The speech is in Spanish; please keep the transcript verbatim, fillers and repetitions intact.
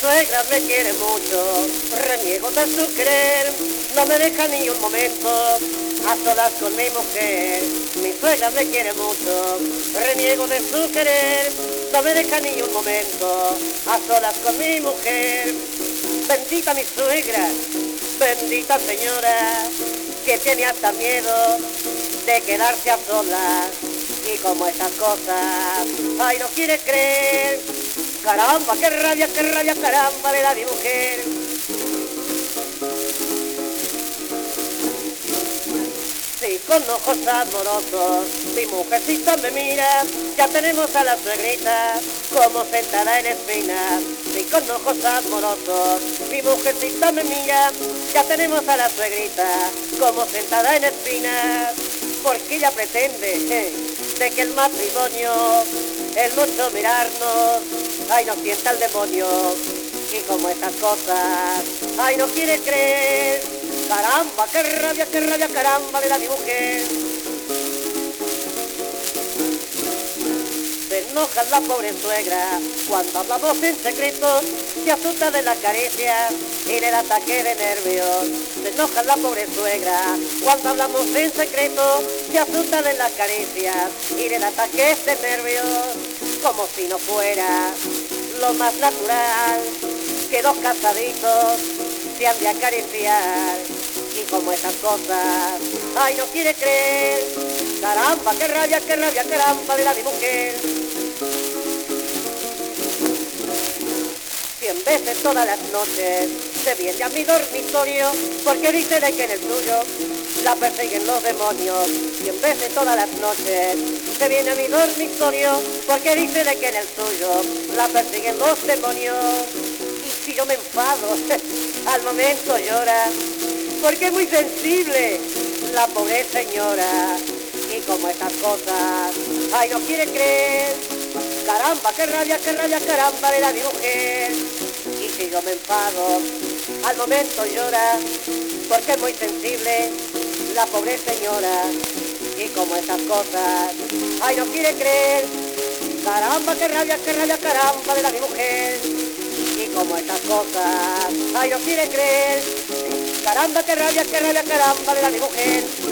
suegra me quiere mucho, reniego de su querer, no me deja ni un momento a solas con mi mujer. Mi suegra me quiere mucho, reniego de su querer, no me deja ni un momento a solas con mi mujer. Bendita mi suegra, bendita señora, que tiene hasta miedo de quedarse a solas. Y como esas cosas, ay, no quiere creer. Caramba, qué rabia, qué rabia, caramba, le da mi mujer. Sí, con ojos amorosos, mi mujercita me mira, ya tenemos a la suegrita como sentada en espina. Sí, con ojos amorosos, mi mujercita me mira, ya tenemos a la suegrita como sentada en espina. Porque ella pretende eh, de que el matrimonio, el mucho mirarnos, ay, nos sienta el demonio. Y como estas cosas, ay, no quiere creer. Caramba, qué rabia, qué rabia, caramba, le da mi mujer. Se enoja la pobre suegra cuando hablamos en secreto, se asusta de la caricia y le da ataque de nervios. Se enoja la pobre suegra cuando hablamos en secreto, se asusta de la caricia y le da ataques de nervios. Como si no fuera lo más natural que dos casaditos se han de acariciar. Y como esas cosas, ay, no quiere creer. Caramba, qué rabia, qué rabia, caramba, le da mi mujer. Cien veces todas las noches se viene a mi dormitorio porque dice de que en el suyo la persiguen los demonios. Cien veces todas las noches se viene a mi dormitorio porque dice de que en el suyo la persiguen los demonios. Y si yo me enfado, al momento llora, porque es muy sensible la pobre señora. Y como estas cosas, ay, no quiere creer. Caramba, qué rabia, qué rabia, caramba, le da mi mujer. Y si yo me enfado, al momento llora, porque es muy sensible la pobre señora. Y como estas cosas, ay, no quiere creer. Caramba, qué rabia, qué rabia, caramba, le da mi mujer. Y como estas cosas, ay, no quiere creer. Caramba, qué rabia, qué rabia, caramba, le da mi mujer.